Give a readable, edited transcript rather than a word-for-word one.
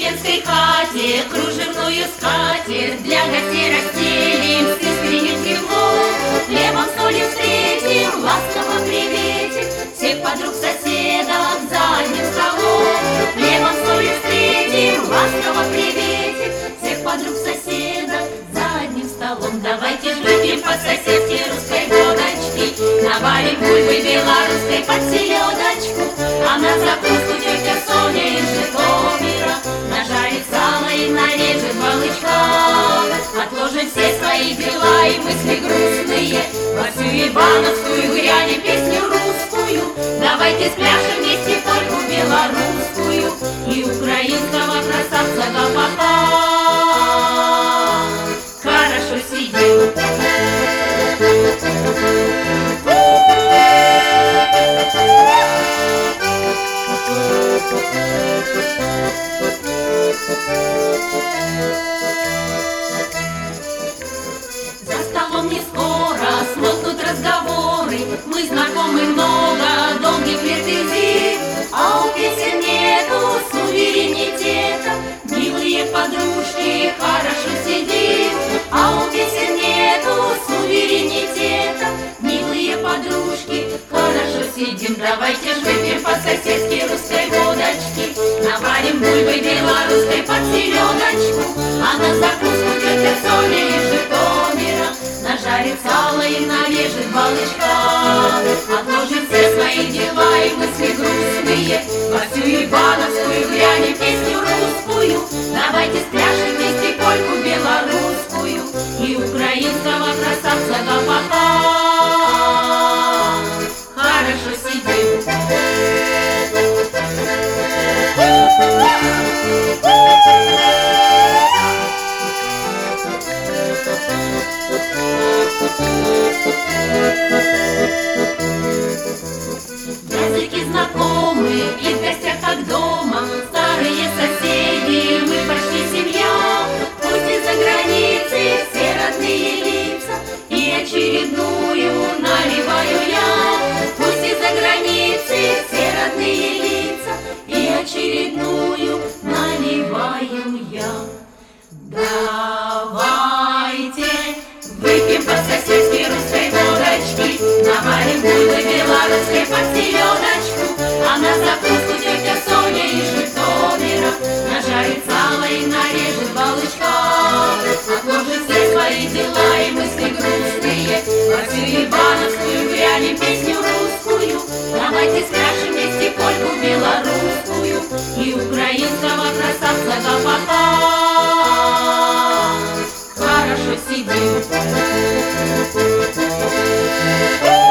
деревенской хате кружевную скатерть для гостей расстелим с искренним теплом. Хлебом, солью встретим, ласково приветим всех подруг, соседок за одним столом. Хлебом, солью встретим, ласково приветим всех подруг, соседок за одним столом. Давайте ж выпьем по-соседски русской водочки, наварим бульбы белорусской под селедочку, а на закуску тетя Соня из Житомира нажарит сало и нарежет балычка. Отложим все свои дела и мысли грустные, во всю Ивановскую грянем песню русскую. Давайте спляшем вместе польку белорусскую и украинского красавца гопака. Хорошо сидим. За столом не скоро смолкнут разговоры, мы знакомы много долгих лет и зим, а у песен нету суверенитета. Милые подружки, хорошо сидим, а у песен нету суверенитета. Милые подружки, хорошо сидим. Давайте ж выпьем по-соседски русской водочки, наварим бульбы белорусской под селедочку, а на закуску тетя Соня из Житомира нажарит сало и нарежет балычка. Отложим все свои дела и мысли грустные, во всю Ивановскую грянем песню русскую. Давайте спляшем вместе польку белорусскую и украинского красавца гопака. Хорошо сидим. Языки знакомы и в гостях как дома, старые соседи, мы почти семья. Пусть из-за границы все родные лица, и очередную наливаю я. Пусть из-за границы все родные лица, и очередную наливаю я. Давайте выпьем по-соседски русской водочки, наварим бульбы белорусской под селедочку, а на закуску тетя Соня из Житомира нажарит сало и нарежет балычка. Отложим все свои дела и мысли грустные, во всю Ивановскую грянем песню русскую. Давайте спляшем вместе польку белорусскую и украинского красавца гопака. Хорошо сидим.